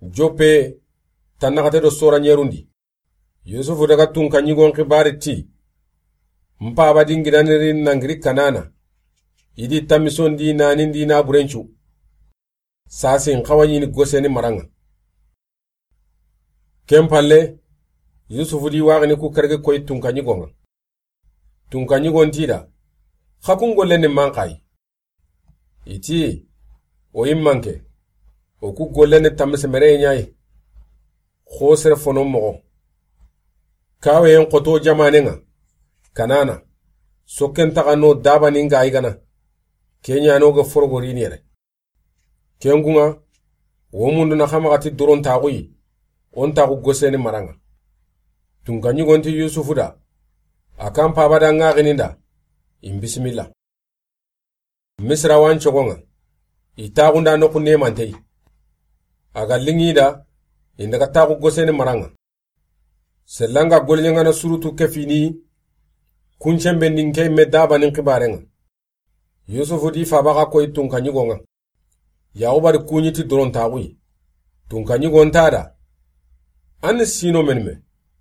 jope tanakate do sora nyerundi yusufu daga tunka nyigon kibari ti mpa badingiranirin nangiri kanana idi tamison di nanin di na burenchu sasin kawanyini goseni maranga kempalle yusufu di wagani ku karge koy tunka nyigon tida khakun gollene mankai iti o yimmanke o ku gollene tamise mere nyai khosere fono mo kawe en qoto jamanenga kanana sokken takano dabani ngai gana kenya no go forgori nere kengunga wo mundu na xamagati doron taxuyi on taxu goseni maranga tunka nyigonti yusufu da akan pabada ngaxininda in bismillah misra wan cogonga itaxunda noku nemantei aga lingida indaga taxu goseni maranga sellanga golnyanga surutu kefini kunchembe ninke me dabanin xibarenga yusufu di fabaxa koy tunka nyigonga yaubari kunyiti doron taxuyi tunka nyigontada an sino menme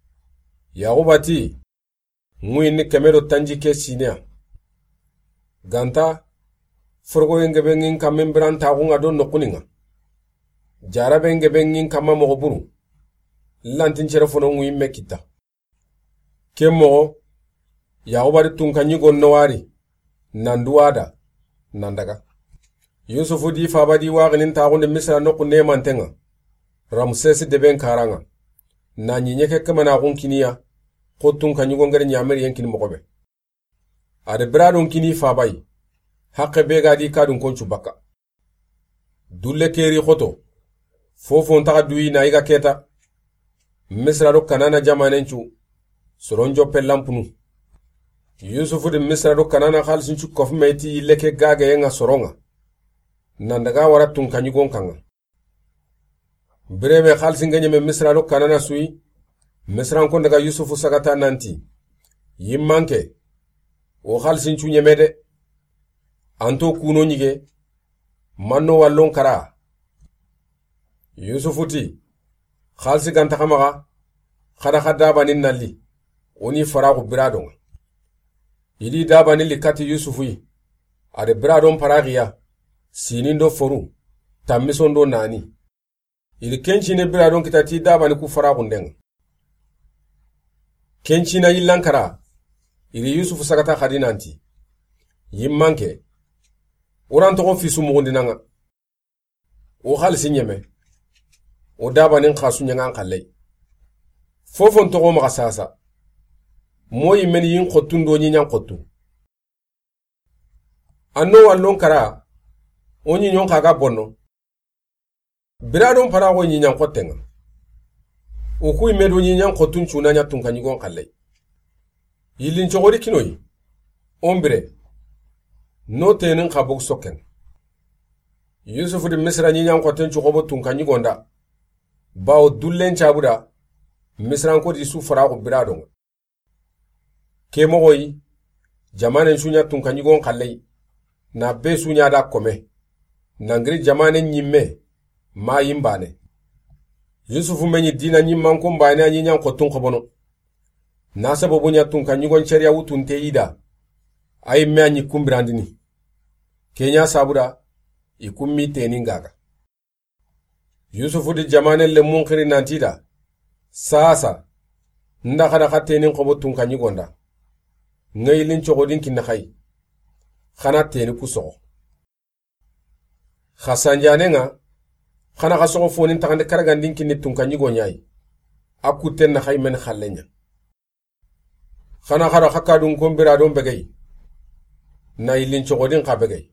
yaubati nguyini kemero tanji ke sinea ganta forgo ngebe ngin kamen bran taxunga do nokuninga jarabe ngebe ngin kama mogo buru lantin cere fono nguyimme kita ke mogo yaubari tunka nyigon nowari nanduwada nandaga yusufu di fabadi waginin taxunde misra noku nemantenga ramsesi deben karanga na nyinyeke kamana kiniya ko tunka nyigon ngare nyameri yankin mogobe ade bradon kini fabai hakke be gadi kadun konchu baka dulle keri khoto fofo ntaka duyi na iga keta misra do kanana jamanenchu soronjo pellampunu yusufu de misra do kanana khalsinchu kofmeti leke gaga yenga soronga nandaga wara tunka nyigon kanga breme khalsin ganyeme misra do kanana sui misran ko daga yusufu sagata nanti yimmanke o khalsinchu nyemede anto kuno nyige manno wallon kara yusufu ti khalsi ganta kamaga khada dabanin nalli oni faragu biradon idi dabanin likati yusufu yi ade biradon paragiya sinindo foru tamisondo nani ili kenchine biradon kitati dabani ku faragu ndenga kenchina yillankara ili yusufu sagata khadinanti yimmanke urantogon fisu mugundinanga o khalsi nyeme o dabanin khasu nyangan khallai fofon togo maga sasa moyi men yin khottun do nyan khottu anno wallon kara onyi nyon kaga bonno biradon para go nyan khottenga o kuy medo nyan khottun chuna nya tun kanyi gon khallai yilin chogori kinoyi ombre no tenin khabuk sokken yusufu de misra nyan khotten chugobo tun kanyi gonda bawo dullen chabuda misran ko di su fara ko biradon ke mogoyi jamanen sunya tun kanyi gon khallai na be sunya da kome nangri jamanen nyimme ma yimbane yusufu menyi dina nyimman ko mbane anyi nyan ko tun ko bono na sababu nya tun kanyi gon cheria wutun te ida ay me anyi kumbirandini kenya sabuda ikummi tenin gaga yusufu di jamanen le munkiri nantida sasa nda kada khatenin ko botun kanyi gonda ngaylin chogodin kinna khay khana teni kuso khasanjanenga khana khaso fonin takande karagandin kinni tun kanyi gonyai akuten na khay men khallenya khana khara khakadun kombira don begay na yilin chogodin kabegay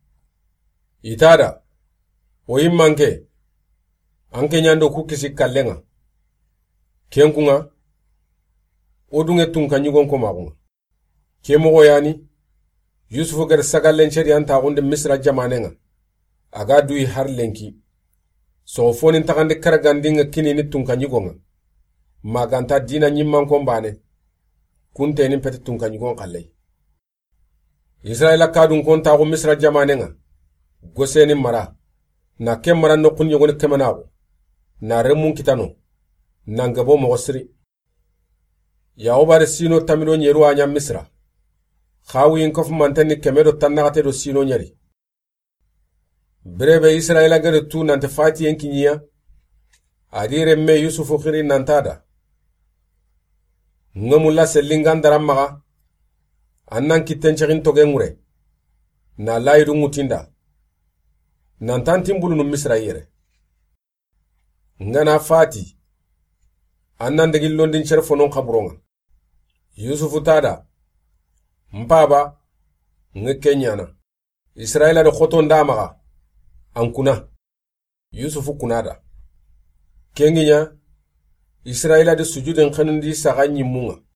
itada o yimmanke anke nyando kukisi kallenga kenkunga odunge tun kanyi gon ko magunga kemogo yani yusufu gar sagallen cheri anta gonde misra jamanenga aga duyi har lenki so fonin takande karagandinga kinini tun kanyi gonga maganta dina nyimman ko mbane kuntenin pete tun kanyi gon kallai israila kadun kon ta go misra jamanenga goseni mara na kemara no kun yogoni kemanago na remun kitano nangabo mogo siri yawobare sino tamido nyeru anya misra khawin kof mantani kemedo tannagate do sino nyari brebe israila gare tu nante fati yenkinya adire me yusufu khiri nantada ngamulla selingan darammaga annan kitten chagin togengure na laydu ngutinda nantantin bulunu misra yere ngana fati annan degil londin cherfonon khaburonga yusufu tada mpaba ngekenyana israila do khoton damaga ankuna yusufu kunada kenginya israila de sujuden khanundi saga nyimunga